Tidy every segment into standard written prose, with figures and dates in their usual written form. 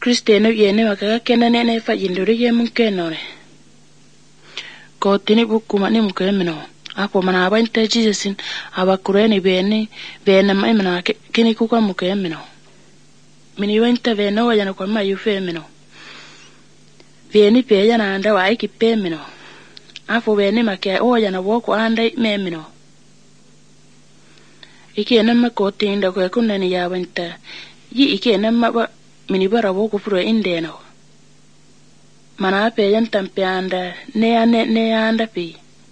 Kristeno yene wakaga kena nene fa yindori ye munkenore. Ko tini bukuma ni mukemino. Apo mana aba inte Jesusin abakureni bene maimina kini kuka mukemino. Mini wente bene wajana kwa mayufemino. Bene peya na anda wa iki pemino. Apo bene makia wajana woku anda memino. Ike nama kote inda kwa kunani ya wente. Yi ike nama ba mini bara woku furo indeno. Mana peya ntampe anda ne anda pi.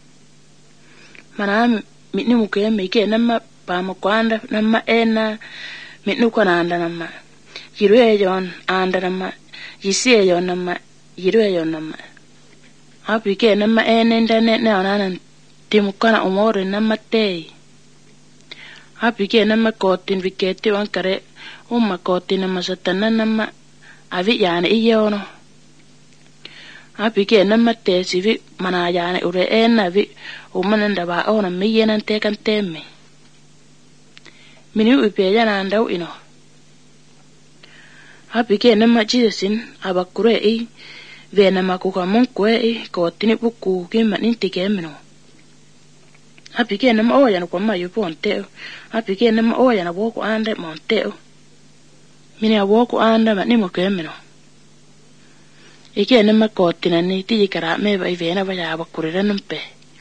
Mana mitni mukeme ike nama pamo kwanda nama ena mitnu kwa anda nama yiruwe yon anda nama yisiye yon nama yiruwe yon nama hapu ike nama ena nda ne onanan timukana umore nama tei hapu ike nama kotin viketi wankare kotin nama satana nama avi yani iye ono hapu ike nama te sivi mana yani ure ena vi umananda ba ona miyenan tekan temme mini upeya na andau ino hapike nama Jesusin abakure vena makuka monkwe ko tini buku kima nintike mino hapike nama oya na kwa mayu ponte hapike nama oya na woku ande monte mini woku ande manimo kemino ike nama kotina ni tijikara meba vena baya abakure numpe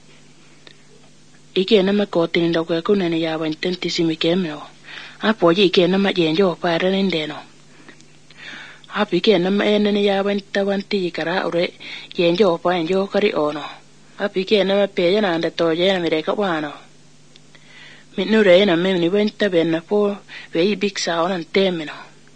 ike nama kotin ndo kwa kunani ya wantenti simikemno apo ike nama yenjo para nindeno apo ike nama enani ya wanti kara ure yenjo pa enjo kari ono apo ike nama peya na anda toje na mireka wano minure na memni wanta benna po vei biksa onan temino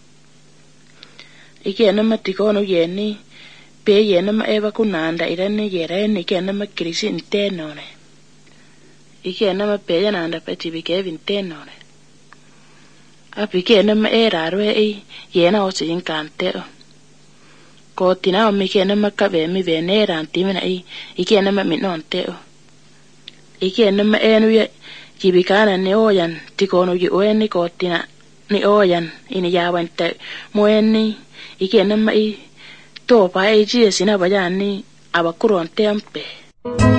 ike nama tikono yeni pe nama eva kunanda irani yereni ike nama krisi intenone ike nama peya na anda peti bike vintenone api ike nama arwe yena osi inkante ko tina o mike nama kabe mi venera antimena ike nama minonte ike nama enuye kibikana ne oyan tikono yu oeni ko tina ni oyan ini yawante moeni ike nama to pa Jesusin abayani abakuronte ampe